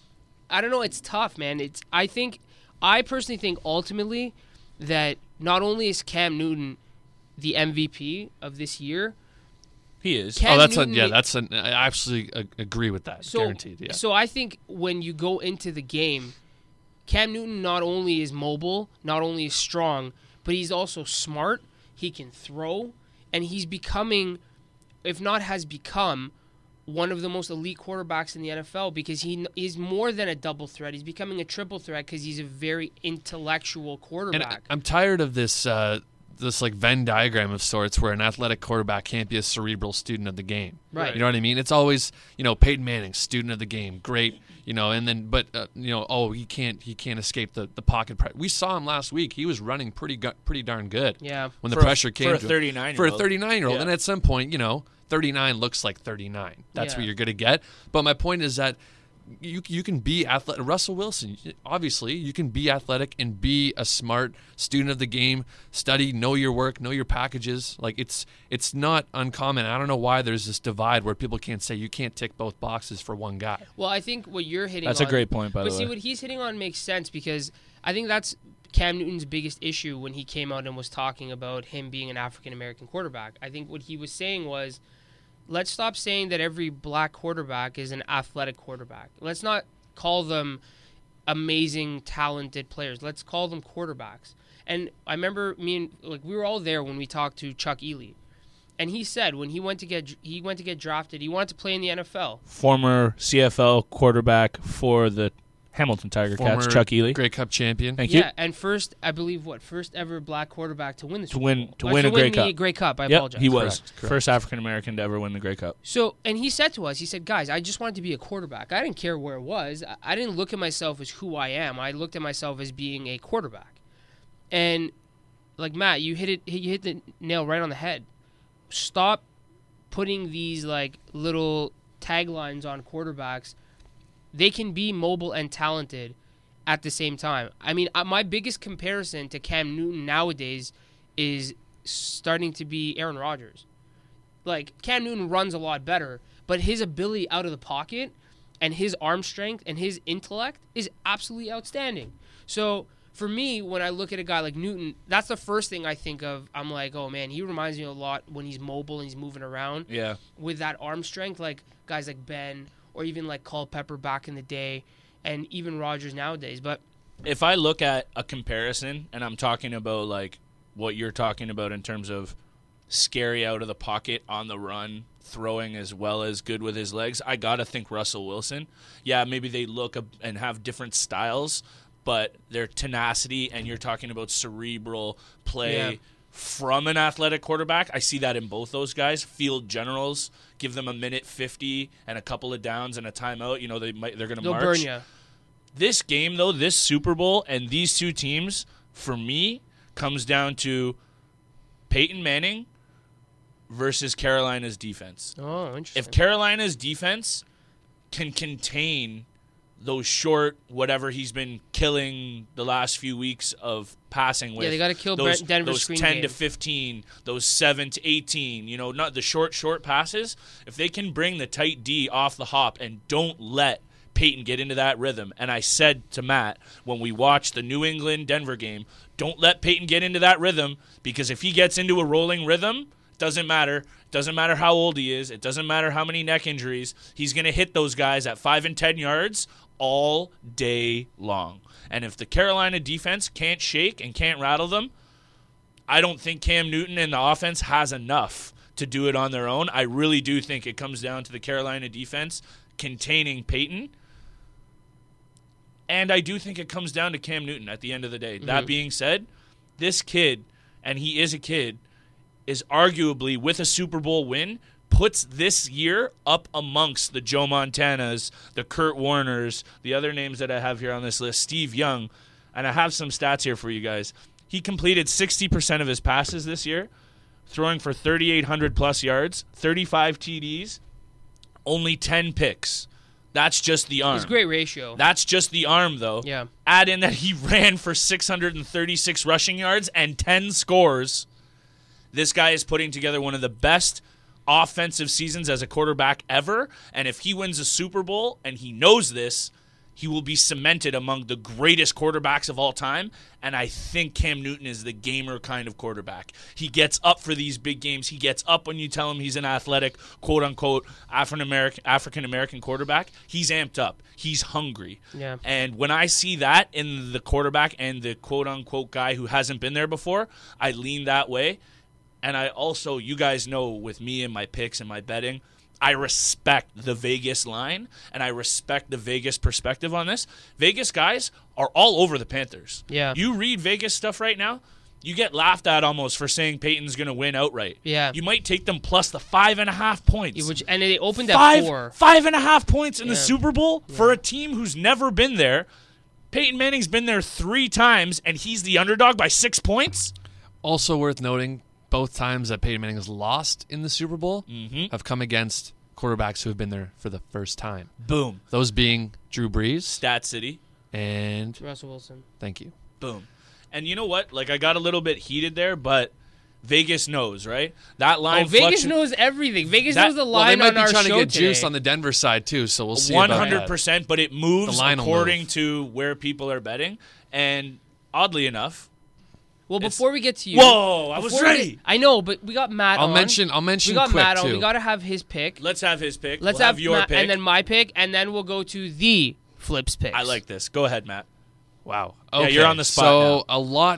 I don't know. It's tough, man. It's I think I personally think ultimately that not only is Cam Newton the M V P of this year, He is. Cam oh, that's Newton a, yeah, ma- that's an, I absolutely ag- agree with that. so Guaranteed. Yeah. so I think when you go into the game, Cam Newton not only is mobile, not only is strong, but he's also smart. He can throw, and he's becoming, if not has become, one of the most elite quarterbacks in the N F L because he is more than a double threat. He's becoming a triple threat because he's a very intellectual And quarterback. I- I'm tired of this uh, this like Venn diagram of sorts where an athletic quarterback can't be a cerebral student of the game. Right. You know what I mean? It's always, you know, Peyton Manning, student of the game, great, you know, and then but uh, you know, oh, he can't he can't escape the, the pocket pressure. We saw him last week. He was running pretty gu- pretty darn good. Yeah. When the For a- pressure came for a to him. thirty-nine-year-old. For a thirty-nine-year-old. Yeah. And at some point, you know, thirty-nine looks like thirty-nine. That's Yeah. what you're going to get. But my point is that you you can be athletic. Russell Wilson, obviously, you can be athletic and be a smart student of the game. Study, know your work, know your packages. Like it's it's not uncommon. I don't know why there's this divide where people can't say you can't tick both boxes for one guy. Well, I think what you're hitting That's on... a great point, by But the see, way. what he's hitting on makes sense because I think that's Cam Newton's biggest issue when he came out and was talking about him being an African-American quarterback. I think what he was saying was, let's stop saying that every black quarterback is an athletic quarterback. Let's not call them amazing, talented players. Let's call them quarterbacks. And I remember me and like we were all there when we talked to Chuck Ely, and he said when he went to get he went to get drafted, he wanted to play in the N F L. Former C F L quarterback for the Hamilton Tiger Cats, Former Chuck Ely. Grey Cup champion. Thank Yeah, you. and first, I believe what first ever black quarterback to win the To Super win- Bowl. to Uh, win a Grey the Cup. Grey Cup. I Yep, apologize. he was. Correct, correct. First African-American to ever win the Grey Cup. So, and he said to us, he said, guys, I just wanted to be a quarterback. I didn't care where it was. I- I didn't look at myself as who I am. I looked at myself as being a quarterback. And like Matt, you hit it. You hit the nail right on the head. Stop putting these like little taglines on quarterbacks. They can be mobile and talented at the same time. I mean, uh, my biggest comparison to Cam Newton nowadays is starting to be Aaron Rodgers. Like, Cam Newton runs a lot better, but his ability out of the pocket and his arm strength and his intellect is absolutely outstanding. So, for me, when I look at a guy like Newton, that's the first thing I think of. I'm like, oh, man, he reminds me a lot when he's mobile and he's moving around Yeah. with that arm strength, like guys like Ben or even like Culpepper back in the day and even Rodgers nowadays. But If I look at a comparison, and I'm talking about like what you're talking about in terms of scary out of the pocket on the run, throwing as well as good with his legs, I gotta think Russell Wilson. Yeah, maybe they look ab- and have different styles, but their tenacity, and you're talking about cerebral play Yeah. from an athletic quarterback. I see that in both those guys. Field generals, give them a minute fifty and a couple of downs and a timeout. You know they might they're gonna they'll march. burn you. This game, though, this Super Bowl and these two teams, for me, comes down to Peyton Manning versus Carolina's defense. Oh, interesting. If Carolina's defense can contain those short, whatever he's been killing the last few weeks of passing with, Yeah, they gotta kill those, Brent- Denver's those screen ten game. to fifteen, those seven to eighteen, you know, not the short, short passes. If they can bring the tight D off the hop and don't let Peyton get into that rhythm. And I said to Matt when we watched the New England-Denver game, don't let Peyton get into that rhythm, because if he gets into a rolling rhythm, doesn't matter. Doesn't matter how old he is. It doesn't matter how many neck injuries. He's going to hit those guys at five and ten yards all day long. And if the Carolina defense can't shake and can't rattle them, I don't think Cam Newton and the offense has enough to do it on their own. I really do think it comes down to the Carolina defense containing Peyton. And I do think it comes down to Cam Newton at the end of the day. Mm-hmm. That being said, this kid, and he is a kid, is arguably, with a Super Bowl win, puts this year up amongst the Joe Montanas, the Kurt Warners, the other names that I have here on this list, Steve Young. And I have some stats here for you guys. He completed sixty percent of his passes this year, throwing for thirty-eight hundred plus yards, thirty-five T Ds, only ten picks. That's just the arm. It's a great ratio. That's just the arm, though. Yeah. Add in that he ran for six hundred thirty-six rushing yards and ten scores. This guy is putting together one of the best offensive seasons as a quarterback ever. And if he wins a Super Bowl, and he knows this, he will be cemented among the greatest quarterbacks of all time. And I think Cam Newton is the gamer kind of quarterback. He gets up for these big games. He gets up when you tell him he's an athletic, quote-unquote, African-American African-American quarterback. He's amped up. He's hungry. Yeah. And when I see that in the quarterback and the quote-unquote guy who hasn't been there before, I lean that way. And I also, you guys know with me and my picks and my betting, I respect the Vegas line, and I respect the Vegas perspective on this. Vegas guys are all over the Panthers. Yeah. You read Vegas stuff right now, you get laughed at almost for saying Peyton's going to win outright. Yeah. You might take them plus the five and a half points. Yeah, which, and they opened five, at four. Five and a half points in Yeah. the Super Bowl for a team who's never been there. Peyton Manning's been there three times, and he's the underdog by six points? Also worth noting, both times that Peyton Manning has lost in the Super Bowl Mm-hmm. have come against quarterbacks who have been there for the first time. Boom. Those being Drew Brees Stat City. and Russell Wilson. thank you. Boom. And you know what? Like, I got a little bit heated there, but Vegas knows, right? That line Oh, Vegas fluctu- knows everything. Vegas That- knows the Well, they line might on be our trying show to get today. juice on the Denver side too, so we'll see. one about hundred that. percent, but it moves The line will according move. to where people are betting. And oddly enough, Well, It's- before we get to you, whoa, I was before we ready. get- I know, but we got Matt. I'll on. mention. I'll We mention got quick Matt on. too. We got to have his pick. Let's have his pick. Let's we'll have, have your Matt, pick. and then my pick, and then we'll go to the Flips picks. I like this. Go ahead, Matt. Wow. Yeah, Okay. you're on the spot So now. a lot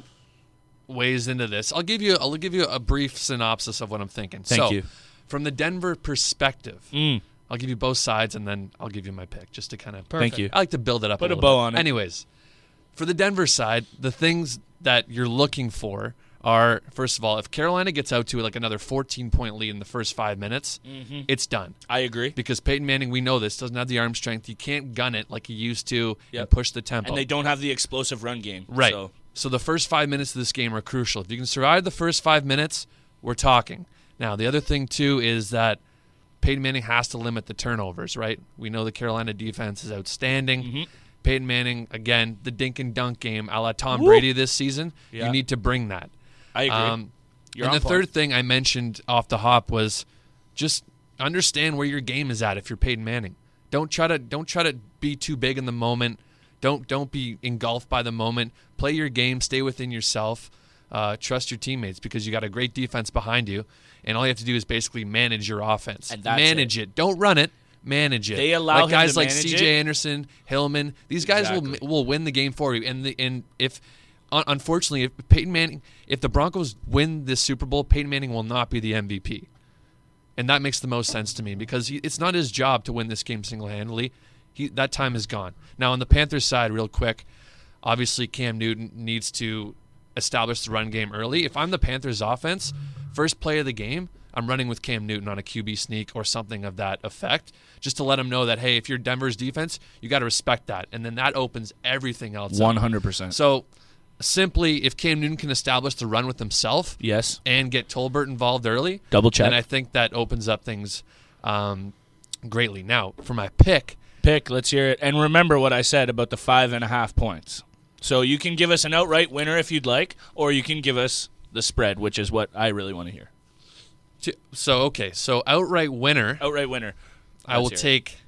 weighs into this. I'll give you. I'll give you a brief synopsis of what I'm thinking. Thank so, you. From the Denver perspective, Mm. I'll give you both sides, and then I'll give you my pick, just to kind of. Perfect. Thank you. I like to build it up. Put a little bow bit. on it. Anyways, for the Denver side, the things that you're looking for are, first of all, if Carolina gets out to like another fourteen point lead in the first five minutes, Mm-hmm. it's done. I agree. Because Peyton Manning, we know this, doesn't have the arm strength. He can't gun it like he used to Yep. and push the tempo. And they don't have the explosive run game. Right. So, So the first five minutes of this game are crucial. If you can survive the first five minutes, we're talking. Now, the other thing, too, is that Peyton Manning has to limit the turnovers, right? We know the Carolina defense is outstanding. Mm-hmm. Peyton Manning, again, the dink and dunk game a la Tom Woo! Brady this season. Yeah. You need to bring that. I agree. Um, You're and on the point. third thing I mentioned off the hop was just understand where your game is at if you're Peyton Manning. Don't try to don't try to be too big in the moment. Don't don't be engulfed by the moment. Play your game. Stay within yourself. Uh, trust your teammates because you got a great defense behind you, and all you have to do is basically manage your offense. And that's manage it. Don't run it. Manage it. They allow like him guys to like manage C J it. Anderson, Hillman. These guys Exactly. will will win the game for you. And the, and if un- unfortunately, if Peyton Manning, if the Broncos win this Super Bowl, Peyton Manning will not be the M V P. And that makes the most sense to me because he, it's not his job to win this game single-handedly. He, that time is gone. Now, on the Panthers side, real quick, obviously Cam Newton needs to establish the run game early. If I'm the Panthers offense, first play of the game, I'm running with Cam Newton on a Q B sneak or something of that effect, just to let him know that, hey, if you're Denver's defense, you got to respect that. And then that opens everything else up. one hundred percent. So simply, if Cam Newton can establish the run with himself Yes. and get Tolbert involved early, Double check. then I think that opens up things um, greatly. Now, for my pick, Pick. Let's hear it. And remember what I said about the five and a half points. So you can give us an outright winner if you'd like, or you can give us the spread, which is what I really want to hear. t- so okay, so outright winner, Outright winner. I will Let's hear it. take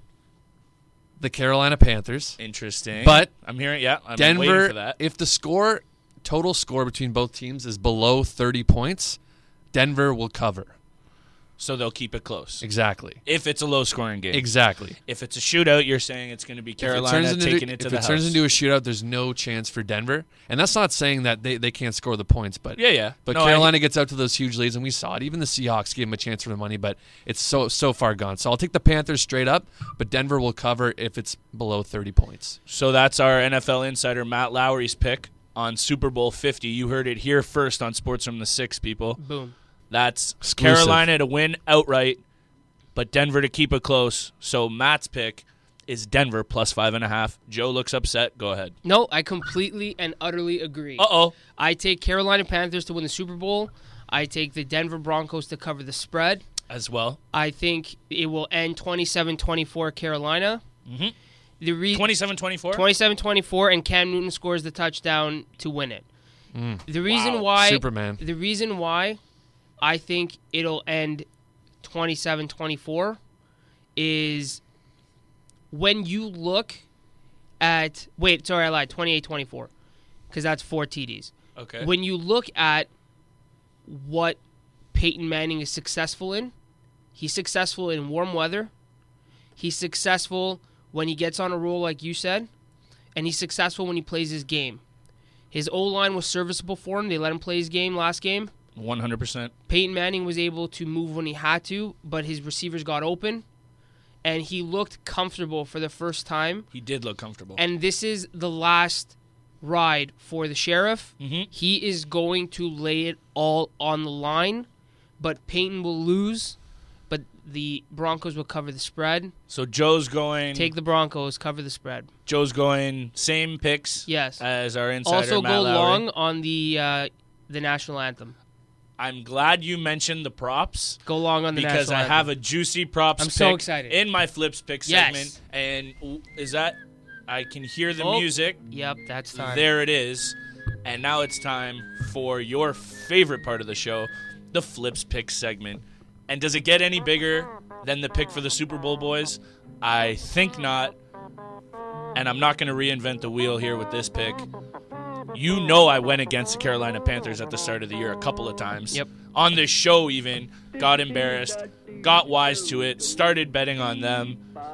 the Carolina Panthers. Interesting. But I'm hearing, yeah, I'm waiting Denver, for that. if the score, total score between both teams is below thirty points, Denver will cover. So they'll keep it close. Exactly. If it's a low-scoring game. Exactly. If it's a shootout, you're saying it's going to be Carolina if it turns into, taking it to if the it house. turns into a shootout, there's no chance for Denver. And that's not saying that they, they can't score the points, but yeah, yeah. But No, I- Carolina gets out to those huge leads, and we saw it. Even the Seahawks gave them a chance for the money, but it's so so far gone. So I'll take the Panthers straight up, but Denver will cover if it's below thirty points. So that's our N F L insider Matt Lowry's pick on Super Bowl fifty. You heard it here first on Sports from the Six, people. Boom. That's Exclusive. Carolina to win outright, but Denver to keep it close. So Matt's pick is Denver plus five and a half. Joe looks upset. Go ahead. No, I completely and utterly agree. Uh-oh. I take Carolina Panthers to win the Super Bowl. I take the Denver Broncos to cover the spread. As well. I think it will end twenty-seven twenty-four Carolina. Mhm. The re- twenty-seven twenty-four? twenty-seven twenty-four, and Cam Newton scores the touchdown to win it. The reason Wow. why Superman. The reason why I think it'll end twenty-seven twenty-four is when you look at wait, sorry, I lied, twenty-eight twenty-four because that's four T Ds. Okay. When you look at what Peyton Manning is successful in, he's successful in warm weather. He's successful when he gets on a roll, like you said, and he's successful when he plays his game. His O-line was serviceable for him. They let him play his game last game. one hundred percent. Peyton Manning was able to move when he had to, but his receivers got open, and he looked comfortable for the first time. He did look comfortable. And this is the last ride for the Sheriff. Mm-hmm. He is going to lay it all on the line, but Peyton will lose, but the Broncos will cover the spread. So Joe's going. Take the Broncos, cover the spread. Joe's going same picks. Yes. As our insider Also Matt go Lowry. long on the uh, the national anthem. I'm glad you mentioned the props. Go long on the because national I anthem. have a juicy props I'm pick so excited. in my flips pick Yes. segment. And ooh, is that I can hear the Oh. music. Yep, that's time. There it is. And now it's time for your favorite part of the show, the flips pick segment. And does it get any bigger than the pick for the Super Bowl, boys? I think not. And I'm not going to reinvent the wheel here with this pick. You know I went against the Carolina Panthers at the start of the year a couple of times. Yep. On this show even, got embarrassed, got wise to it, started betting on them.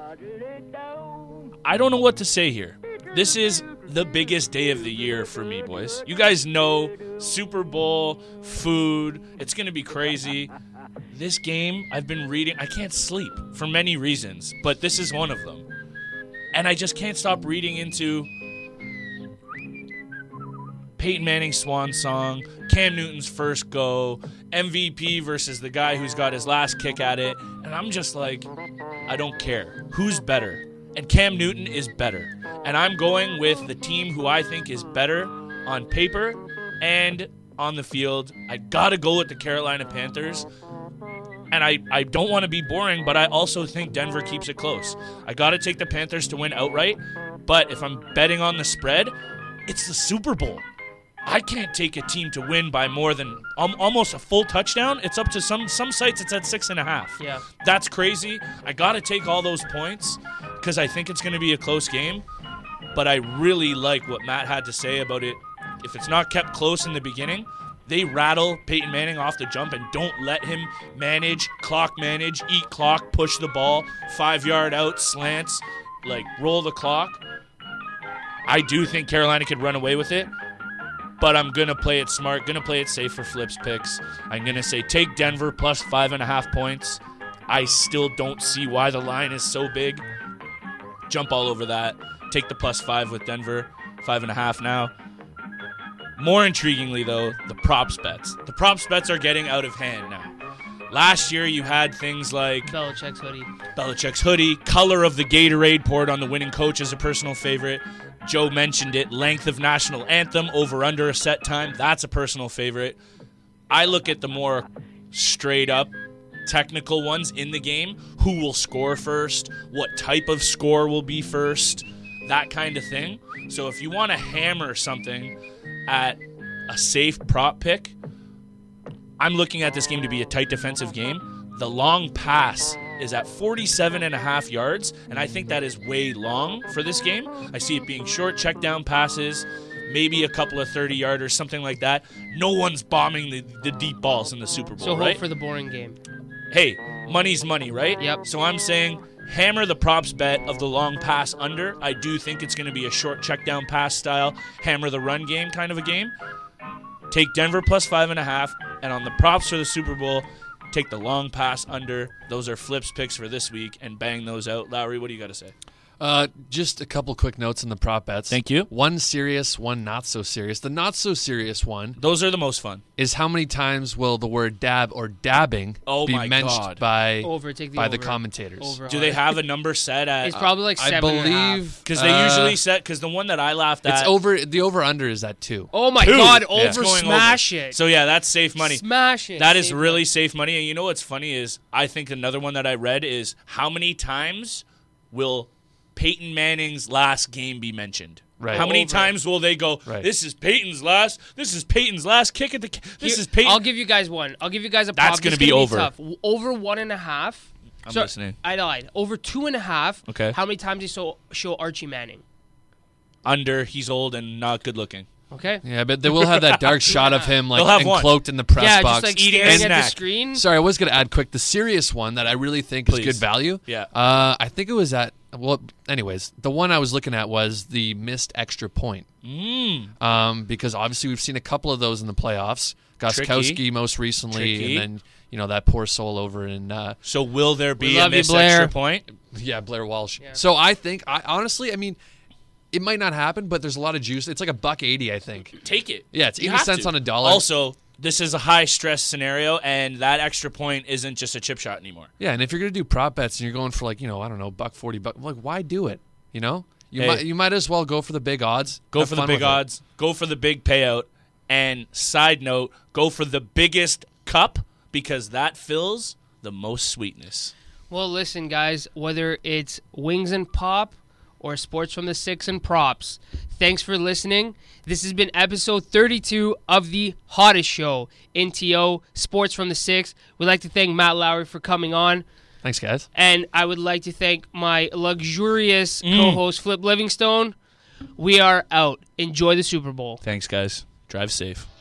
I don't know what to say here. This is the biggest day of the year for me, boys. You guys know Super Bowl, food, it's going to be crazy. This game, I've been reading, I can't sleep for many reasons, but this is one of them. And I just can't stop reading into Peyton Manning's swan song, Cam Newton's first go, M V P versus the guy who's got his last kick at it. And I'm just like, I don't care. Who's better? And Cam Newton is better. And I'm going with the team who I think is better on paper and on the field. I got to go with the Carolina Panthers. And I, I don't want to be boring, but I also think Denver keeps it close. I got to take the Panthers to win outright. But if I'm betting on the spread, it's the Super Bowl. I can't take a team to win by more than um, almost a full touchdown. It's up to some some sites. It's at six and a half. Yeah. That's crazy. I got to take all those points because I think it's going to be a close game. But I really like what Matt had to say about it. If it's not kept close in the beginning, they rattle Peyton Manning off the jump and don't let him manage, clock manage, eat clock, push the ball, five-yard out, slants, like roll the clock. I do think Carolina could run away with it. But I'm going to play it smart, going to play it safe for flips picks. I'm going to say take Denver plus five and a half points. I still don't see why the line is so big. Jump all over that. Take the plus five with Denver, five and a half now. More intriguingly, though, the props bets. The props bets are getting out of hand now. Last year, you had things like Belichick's hoodie. Belichick's hoodie, color of the Gatorade poured on the winning coach is a personal favorite. Joe mentioned it. Length of national anthem over under a set time. That's a personal favorite. I look at the more straight up technical ones in the game. Who will score first? What type of score will be first? That kind of thing. So if you want to hammer something at a safe prop pick, I'm looking at this game to be a tight defensive game. The long pass is at forty-seven and a half yards, and I think that is way long for this game. I see it being short check down passes, maybe a couple of thirty-yarders, something like that. No one's bombing the, the deep balls in the Super Bowl, So right? hope for the boring game. Hey, money's money, right? Yep. So I'm saying hammer the props bet of the long pass under. I do think it's going to be a short check down pass style, hammer the run game kind of a game. Take Denver plus five and a half, and on the props for the Super Bowl, take the long pass under. Those are flips picks for this week, and bang those out. Lowry, what do you got to say? Uh, just a couple quick notes on the prop bets. Thank you. One serious, one not so serious. The not so serious one Those are the most fun. is how many times will the word dab or dabbing Oh be my mentioned God. by Over, take the by over. the commentators. Over Do they hard. have a number set at? It's probably like I seven and a half. believe Because they uh, usually set. Because the one that I laughed at. it's over. The over under is at two. Oh my Two. God! Yeah. It's Over, going smash over. it. So yeah, that's safe money. Smash it. That is Save really money. safe money. And you know what's funny is I think another one that I read is how many times will Peyton Manning's last game be mentioned? Right. How many Over. times will they go, Right. this is Peyton's last, this is Peyton's last kick at the, this Here- is Peyton. I'll give you guys one. I'll give you guys a That's prop. gonna This be is over. Tough. W- Over one and a half. I'm So- listening. I lied. Over two and a half. Okay. How many times do you show, show Archie Manning? Under, he's old and not good looking. Okay. Yeah, but they will have that dark shot of him like They'll have one. encloaked in the press yeah, box. just like eating staring his at the snack. screen. Sorry, I was going to add quick the serious one that I really think Please. is good value. Yeah. Uh, I think it was at well. Anyways, the one I was looking at was the missed extra point. Mm. Um, because obviously we've seen a couple of those in the playoffs. Goskowski Tricky. most recently, Tricky. and then you know that poor soul over in uh, So will there be We a love you, missed Blair. extra point? yeah Blair Walsh. Yeah. So I think I honestly, I mean, it might not happen, but there's a lot of juice. It's like a buck eighty, I think. Take it. Yeah, it's You eighty have cents to. on a dollar. Also, this is a high-stress scenario, and that extra point isn't just a chip shot anymore. Yeah, and if you're gonna do prop bets and you're going for like you know I don't know buck forty, buck like why do it? You know, you Hey. might you might as well go for the big odds. Go Have for the fun big with it. odds. Go for the big payout. And side note, go for the biggest cup because that fills the most sweetness. Well, listen, guys, whether it's Wings and Pop or Sports from the Six and Props, thanks for listening. This has been episode thirty-two of the hottest show, N T O, Sports from the Six. We'd like to thank Matt Lowry for coming on. Thanks, guys. And I would like to thank my luxurious Mm. co-host, Flip Livingstone. We are out. Enjoy the Super Bowl. Thanks, guys. Drive safe.